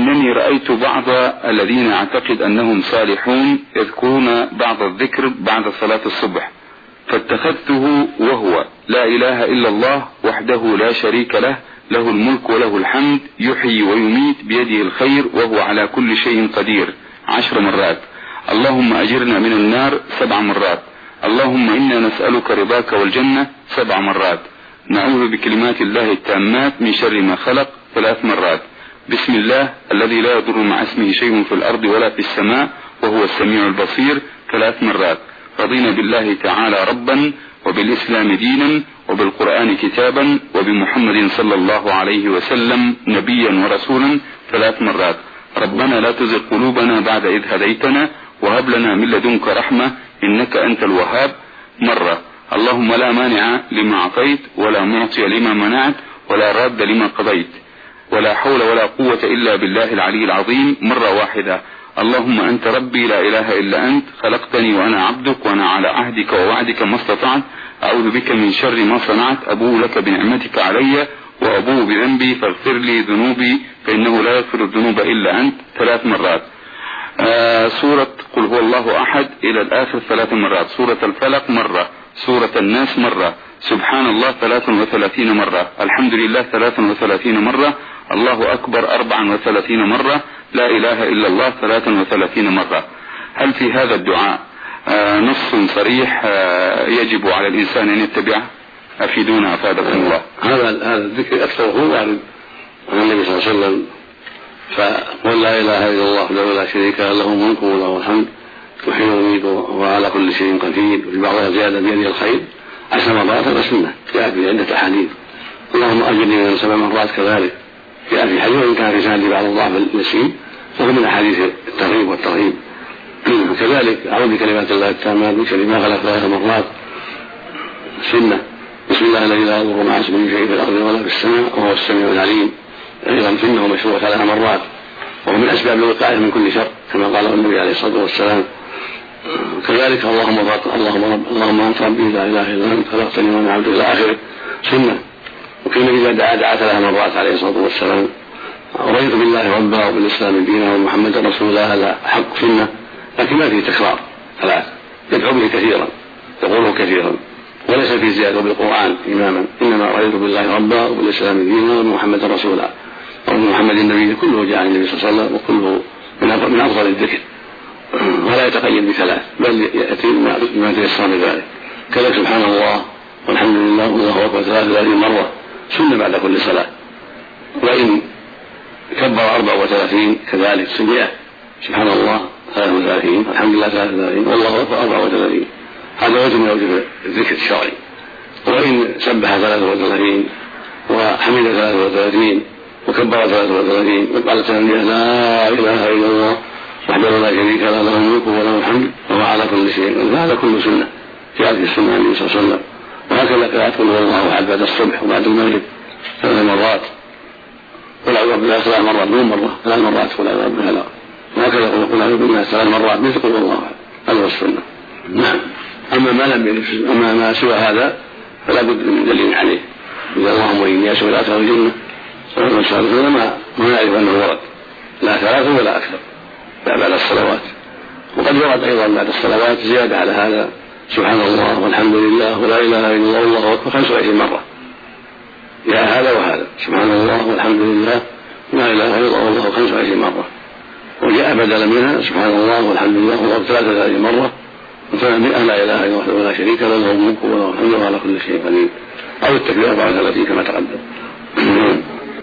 إنني رأيت بعض الذين أعتقد أنهم صالحون يذكرون بعض الذكر بعد صلاة الصبح، فاتخذته وهو: لا إله إلا الله وحده لا شريك له، له الملك وله الحمد، يحيي ويميت، بيده الخير وهو على كل شيء قدير 10 مرات. اللهم أجرنا من النار 7 مرات. اللهم إنا نسألك رضاك والجنة 7 مرات. نعوذ بكلمات الله التامات من شر ما خلق 3 مرات. بسم الله الذي لا يضر مع اسمه شيء في الأرض ولا في السماء وهو السميع البصير 3 مرات. رضينا بالله تعالى ربا وبالإسلام دينا وبالقرآن كتابا وبمحمد صلى الله عليه وسلم نبيا ورسولا 3 مرات. ربنا لا تزغ قلوبنا بعد إذ هديتنا وهب لنا من لدنك رحمة إنك أنت الوهاب مرة. اللهم لا مانع لما أعطيت ولا معطي لما منعت ولا راد لما قضيت ولا حول ولا قوة إلا بالله العلي العظيم مرة واحدة. اللهم أنت ربي لا إله إلا أنت، خلقتني وأنا عبدك وأنا على عهدك ووعدك ما استطعت، أعوذ بك من شر ما صنعت، أبوء لك بنعمتك علي وأبوء بذنبي فاغفر لي ذنوبي فإنه لا يغفر الذنوب إلا أنت 3 مرات. سورة قل هو الله أحد إلى الآخر 3 مرات. سورة الفلق مرة. سورة الناس مرة. سبحان الله 33 مرة. الحمد لله 33 مرة. الله أكبر 34 مرة. لا إله إلا الله 33 مرة. هل في هذا الدعاء نص صريح يجب على الإنسان أن يتبعه؟ أفيدونا أفادكم الله. هذا الذكر أكثره وارد عن النبي صلى الله عليه وسلم، فقل لا إله إلا الله وحده لا شريك له، له الملك وله الحمد، يحيي ويميت وهو على كل شيء قدير، وفي بعضها زيادة بيده الخير 10 مرات. السنة جاء في عدة أحاديث. اللهم أجرني من 7 مرات كذلك جاء في حديث، وإن كان في سند بعض الضعف اليسير وهو من أحاديث الترغيب والترهيب. كذلك أعوذ بكلمات الله التامات من شر ما خلق 3 مرات سنة. بسم الله الذي لا يضر مع اسمه شيء في الأرض ولا في السماء وهو السميع العليم أيضا سنة ومشروع 3 مرات، وهو من أسباب الوقاية من كل شر كما قال النبي عليه الصلاة والسلام. كذلك اللهم أنت ربي لا إله إلا أنت خلقتني وأنا عبدك إلى آخره سنة. وكان إذا دعا 3 مرات عليه الصلاة والسلام. رضيت بالله ربا وبالإسلام دينا ومحمد رسول الله، هذا حق سنة لكن ما فيه تكرار، 3 يدعو به كثيرا يقوله كثيرا وليس في زيادة بالقرآن إماما، إنما رضيت بالله ربا وبالإسلام دينا ومحمد رسول الله. ومحمد النبي كله جاء عن النبي صلى الله عليه وسلم وكله من أفضل الذكر، ولا يتقيد ب3 بل يأتي بما تيسر من ذلك. كذلك سبحان الله والحمد لله والله أكبر 33 مرة سنة بعد كل صلاة. وإن كبر 34 كذلك سنة. سبحان الله 33 الحمد لله 33 والله أكبر 34. هذا وجه من أوجه الذكر الشرعي. وإن سبح 33 وحمد 33 وكبر 33 وقال ثانية لا إله إلا الله وحده لا شريك له، له الملك وله الحمد وهو على كل شيء. هذا كل سنة جاءت في السنة النبي صلى الله عليه وسلم. وهكذا قراءة قل هو الله أحد بعد الصبح وبعد المغرب 3 مرات، قل أعوذ بالله 3 مرات دون مرة 3 مرات قل أعوذ بالله، وهكذا قل أعوذ بالله 3 مرات مثل قل هو الله أحد. هذا هو السنة. نعم. أما ما سوى هذا فلا بد من دليل عليه. إذا اللهم إني أسأل لا أدخل الجنة ما نعرف أنه ورد لا 3 ولا أكثر بعد الصلوات. وقد ورد أيضا بعد الصلوات زيادة على هذا: سبحان الله والحمد لله ولا إله إلا الله والله أكبر 25 مرة. جاء هذا وهذا: سبحان الله والحمد لله لا إله إلا الله والله 25 مرة. وجاء بدلا منها: سبحان الله والحمد لله والله 33 مرة، وثانيا لا إله إلا الله ولا شريك له، له الملك وله الحمد وعلى كل شيء قدير، أو التكبير 34 كما تقدم.